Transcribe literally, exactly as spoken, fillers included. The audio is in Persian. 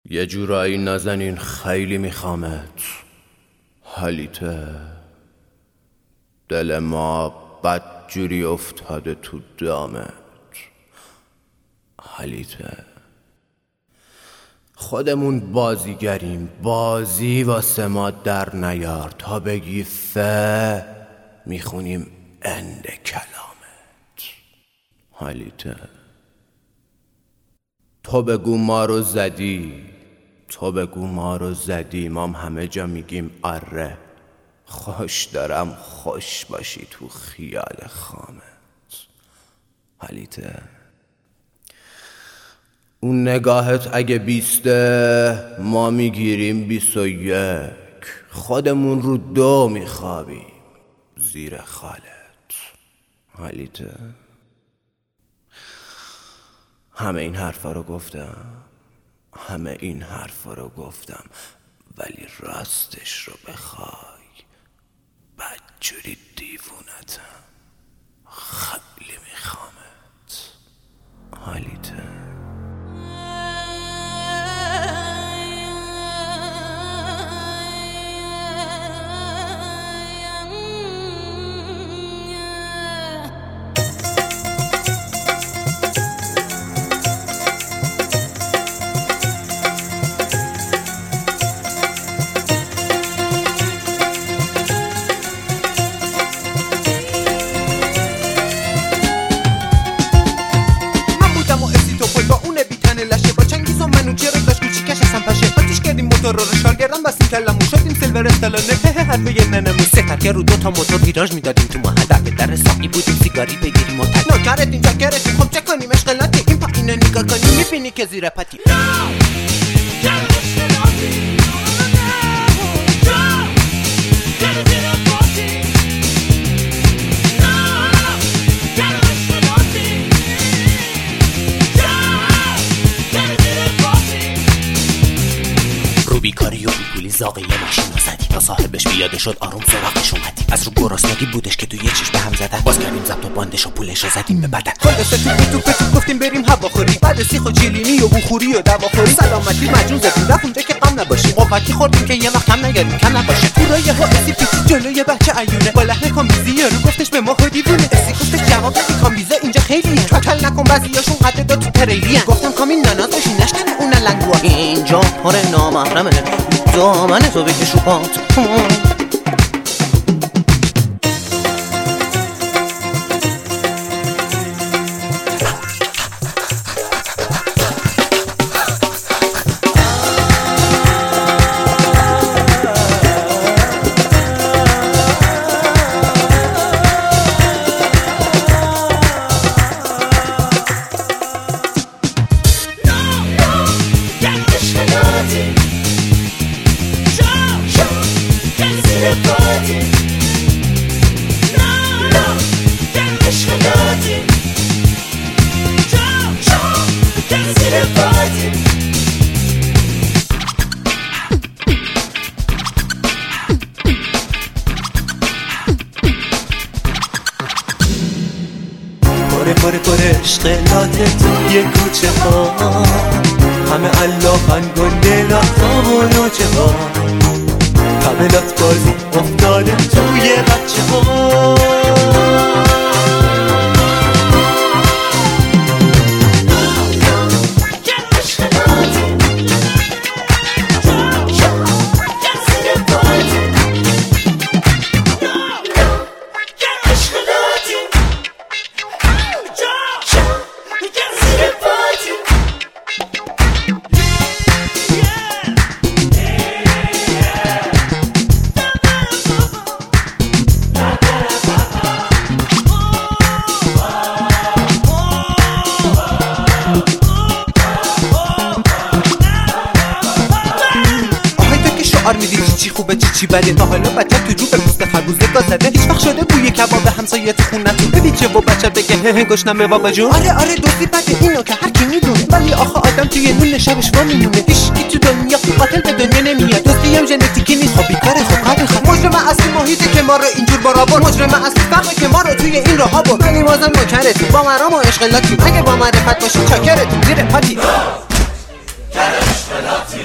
یه جورایی نازنین خیلی میخوامت حالیته. دل ما بدجوری افتاده تو دامت حالیته. خودمون بازیگریم، بازی واسه ما در نیار. تا بگی فه میخونیم اند کلامت حالیته. تو بگو ما رو زدی، تو بگو ما رو زدی، مام همه جا میگیم آره. خوش دارم خوش باشی تو خیال خامت حالیته. اون نگاهت اگه بیسته ما میگیریم بیس و یک. خودمون رو دو میخوابیم زیر خالت حالیته. همه این حرفا رو گفتم، همه این حرفا رو گفتم، ولی راستش رو بخوای بدجوری دیوونتم. خیلی میخوامت حالیته. موتور رو رشال گردم بستیم کلمون شدیم سیلور استالانه هه حرفه ننمون سه که رو دوتا موتور ویراژ میدادیم تو محل. دفعه در ساقی بودیم سیگاری بگیریم و تک ناکرت اینجا گرفتیم. خب چه کنیم اشغلاتی این پایینو نگاه کنیم میبینی که زیر پتی بیکاری و بیپولی زاغی یه ماشین رو زدی تا صاحبش بیاده شد آروم سراغش اومدی. از رو گرسنگی بودش که تو یه چشم به هم زدن. باز کردیم ضبط و باندش و پولش رو زدیم به بدن. خلاصه تو تو تو گفتیم بریم هواخوری. بعد سیخ و جیلینی و بخوری و دواخوری سلامتی مجون زدیم رفت اونجا که غم نباشیم. قوتی خوردیم که یه وقت کم نگردیم کم نباشه. تو رای حاسی پیچید جلوی بچه عیونه با لحن کامبیزی رو گفتش به ما دیوونه. اسی گفتش جواب بدی کامبیزا اینجا خیلیه. کل نکن بعضیاشون قد دو تو تریلیان. گفتم کامین ناناز باشی نشکنه اون لنگوا. اینجا پر نامحرمه دامن تو بکش رو پات. پره پره پره اشغلاته توی کوچه ها. همه اللافن گنده لحظا و نوچه ها. قبلات بازی افتاده توی بچه ها. میدید چی خوبه چی چی بده. تا حالا بچه تو جو به پوست خربوزه گاز زده. هیچ وقت شده بوی کباب همسایه تو خونتون ببین چه با بچه بگه هه هه گشنمه بابا جون. آره آره دوستی بده اینو که هر کی میدونه. ولی آخه آدم توی نون شبش وا میمونه. هیچکی تو دنیا قاتل به دنیا نمیاد. دوستی هم ژنتیکی نیست. خب بیکاره خب قابل خب مجرم اصلی محیطه که ما رو اینجور برابر. مجرم اصلی فقره که ما رو توی این راهها برد. ولی بازم نوکرتی با مرام و اشغالاتی. اگه با معرفت باشی چاکرتی زیر پاتی.